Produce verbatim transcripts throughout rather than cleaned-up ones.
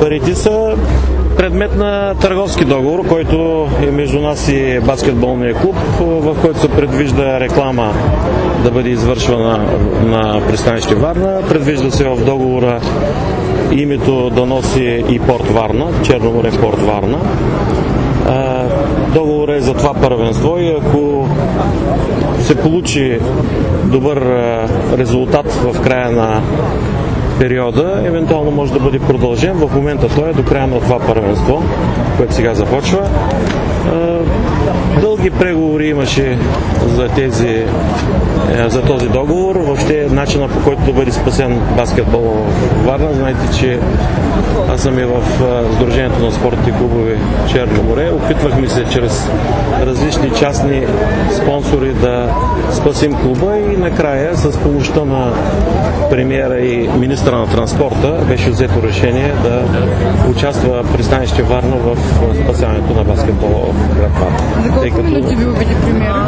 Парите са предмет на търговски договор, който е между нас и баскетболния клуб, в който се предвижда реклама да бъде извършвана на пристанище Варна. Предвижда се в договора името да носи и Порт Варна, Черно море Порт Варна. Договорът е за това първенство и ако се получи добър резултат в края на периода, евентуално може да бъде продължен. В момента той е до края на това първенство, което сега започва. Дълги преговори имаше за, тези, за този договор. Въобще начина, по който да бъде спасен баскетбол в Варна. Знаете, че аз съм и в Сдружението на спортните клубове Черно море. Опитвахме се чрез различни частни спонсори да спасим клуба и накрая с помощта на премиера и министра на транспорта беше взето решение да участва пристанище Варна в спасяването на баскетбола в град Варна. За колко като... минути ви убеди премиера?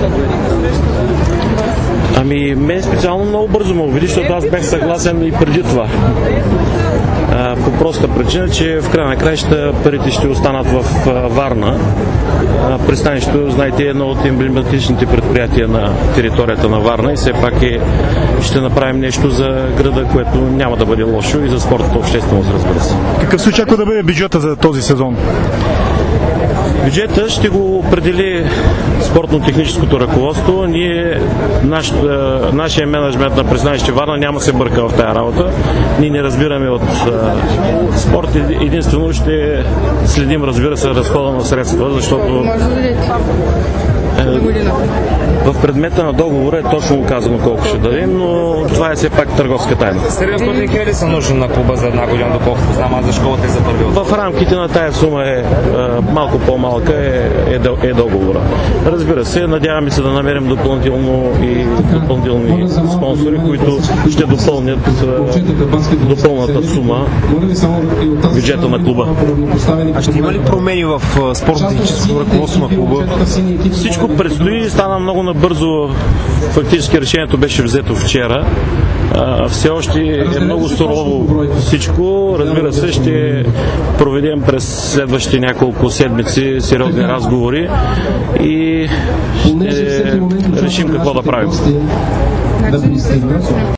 Ами, мен специално много бързо ме убеди, защото аз бях съгласен и преди това. А, по проста причина, че в края на краища парите ще останат в а, Варна. А, пристанището, знаете, е едно от емблематичните предприятия на територията на Варна и все пак е, ще направим нещо за града, което няма да бъде лошо и за спортната общественост, разбира се. Какъв се очаква да бъде бюджета за този сезон? Бюджета ще го определи спортно-техническото ръководство. Ние, наш, нашия менеджмент на пристанище Варна няма се бърка в тая работа. Ние не разбираме от а, спорт. Единствено ще следим, разбира се, разхода на средства, защото може да дадете на година. В предмета на договора е точно казано колко ще дадем, но това е все пак търговска тайна. седемстотин хиляди са нужни на клуба за една година, доколкото знам аз за школата и за първи отбор. В рамките на тая сума е малко по-малка е, е, е договора. Разбира се, надяваме се да намерим допълнително и допълнителни спонсори, които ще допълнят допълната сума бюджета на клуба. А ще има ли промени в спортно-техническото ръководство на клуба? Всичко предстои, стана много набързо. Фактически решението беше взето вчера. А, все още е много сурово всичко. Разбира се, ще проведем през следващите няколко седмици сериозни разговори и ще решим какво да правим.